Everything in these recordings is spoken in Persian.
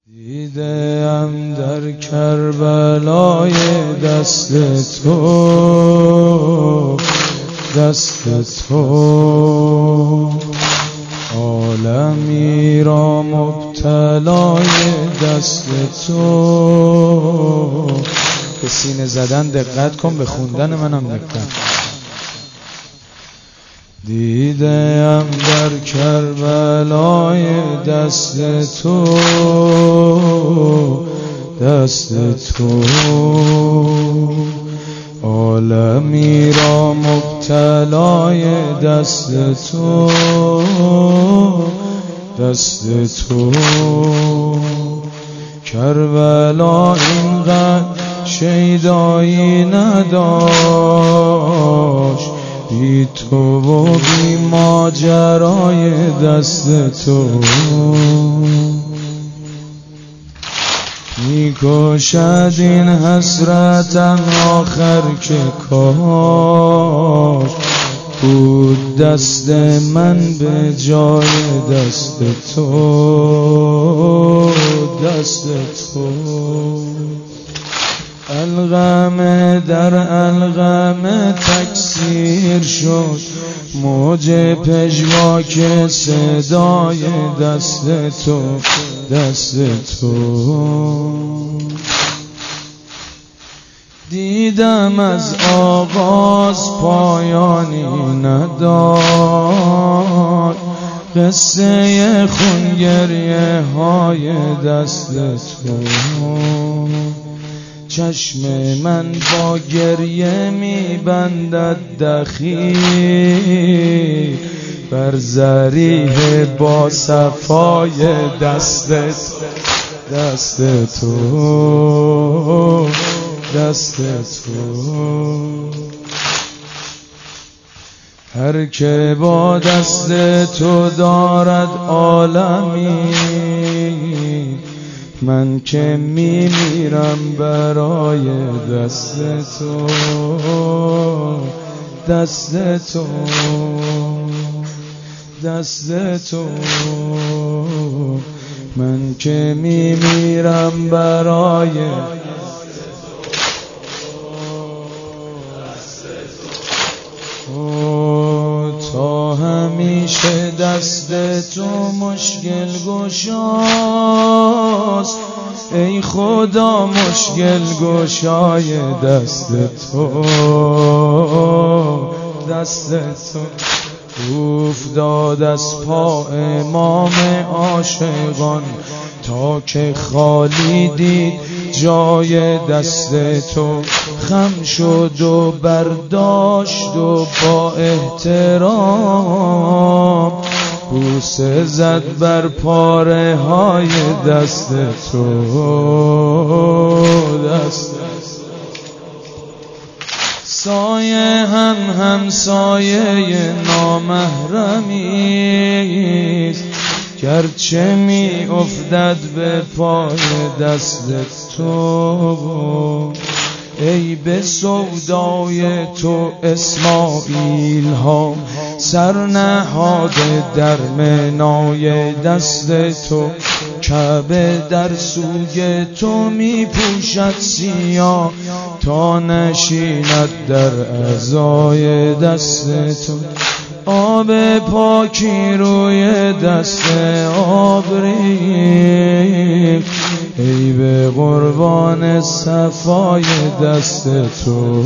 دیدم در کربلای دست تو عالمی را مبتلای دست تو. به سینه زدن دقت کن، به خوندن منم دقت. دیدم در کربلای دست تو عالمی را مبتلای دست تو کربلا اینقدر شیدایی نداشت بی تو و بی ماجرای دست تو. میکشد این حسرتم آخر که کاش بود دست من به جای دست تو. الغم در الغم تکثیر شد موج پژواک صدای دست تو. دیدم از آغاز پایانی نداشت قصه خونگریه های دست تو. چشم من با گریه میبندد دخیل بر ذریح با صفای دست تو. هر که با دست تو دارد عالمی، من که میمیرم برای دست تو. من که میمیرم برای تا همیشه دست تو مشکل گشاست. ای خدا مشکل گشای دست تو. افتاد از پا امام عاشقان تا که خالی دید جای دست تو. خم شد و برداشت و با احترام بوسه زد بر پاره های دست تو. سایه هم سایه نامحرمیست گرچه می افتد به پای دست تو. ای به سودای تو اسماعیل ها سر نهاده در منای دست تو. کعبه در سوی تو می پوشد سیاه تا نشیند در عزای دست تو. آب پاکی روی دست آبری ای به قربان صفای دست تو.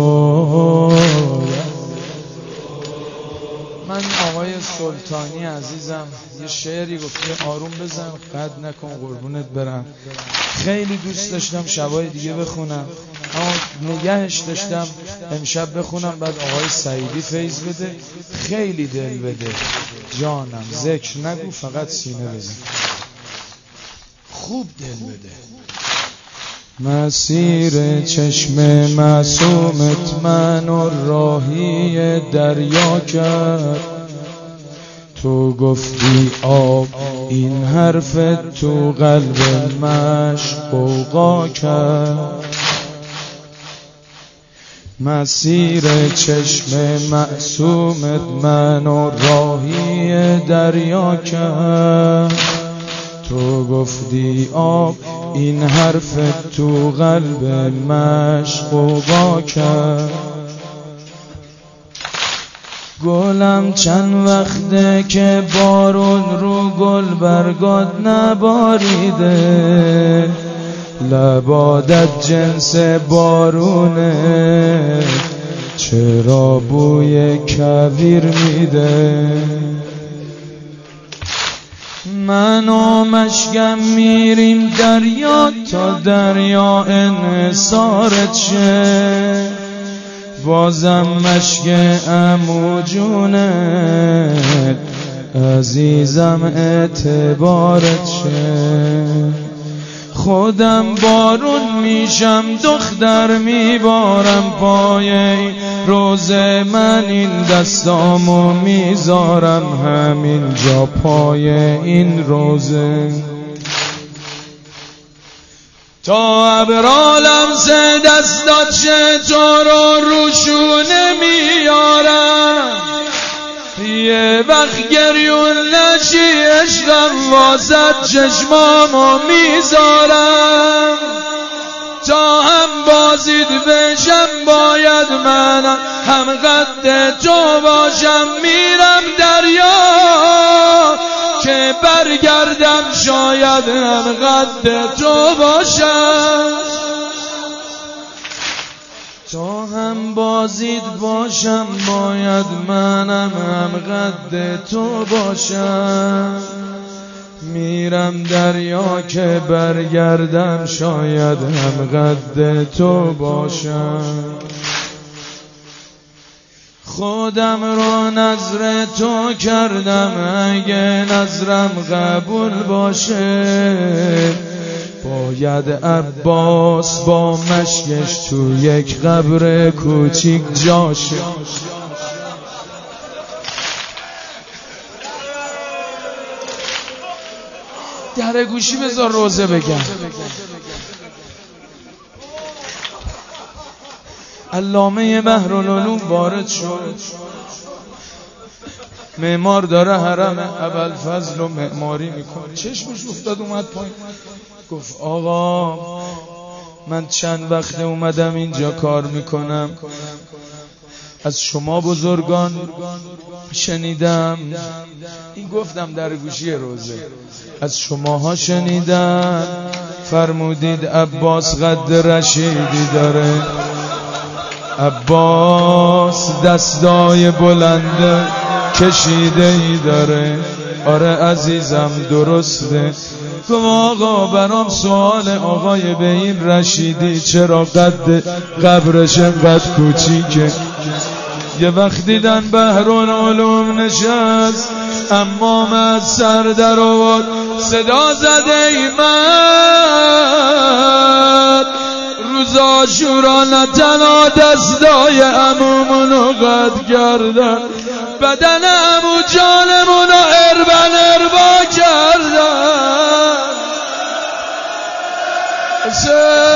من آقای سلطانی عزیزم یه شعری گفته آروم بزن قد نکن قربونت برم. خیلی دوست داشتم شبای دیگه بخونم اما نگهش داشتم امشب بخونم بعد آقای سعیدی فیض بده. خیلی دل بده جانم، ذکر نگو فقط سینه بزن، خوب دل بده. مسیر چشم معصومت من و راهی دریا کرد. تو گفتی آب این حرف تو قلب مشق غوغا کرد. مسیر چشم معصومت من و راهی دریا کرد. تو گفتی آب این حرف تو قلب مشغوقا کرد. گلم چند وقته که بارون رو گل برگات نباریده، لبادت جنس بارونه چرا بوی کویر میده. من و مشکم میریم دریا تا دریا انحصارت شه، بازم مشک عمو جونت عزیزم اعتبارت شه. خودم بارون میشم دختر میبارم پای این روزه، من این دستامو میذارم همین جا پای این روزه. تا ابرالم سه دستات چطور روشونه میارم، یه وقت گریون نشی عشقم واسد چشمامو میذارم. تا هم بازید بشم باید من هم قد تو باشم، میرم دریا که برگردم شاید هم قد تو باشم. تا هم بازید باشم باید منم هم قد تو باشم، میرم دریا که برگردم شاید هم قد تو باشم. خودم رو نظر تو کردم اگه نظرم قبول باشه، باید عباس با مشکش تو یک قبر کوچیک جاشه. در گوشی بذار روزه بگم. علامه بحرالعلوم وارد شد، معمار داره حرم ابوالفضل رو معماری میکنه، چشمش افتاد اومد پایین، گفت آقا من چند وقته اومدم اینجا کار میکنم، از شما بزرگان شنیدم، این گفتم در گوشی روزه، از شماها شنیدم فرمودید عباس قد رشیدی داره. عباس دستای بلند کشیده ای داره. آره عزیزم درسته. گفت آقا برام سوال، آقای به این رشیدی چرا قد قبرش انقدر کوچیکه؟ یه وقت دیدن بحرالعلوم نشست، امام از سر در آورد صدا زد ای مرد، روز عاشورا نه تنها دستای عمومونو قطع کردن، بدن عمو جانمونو اربن اربا کردن.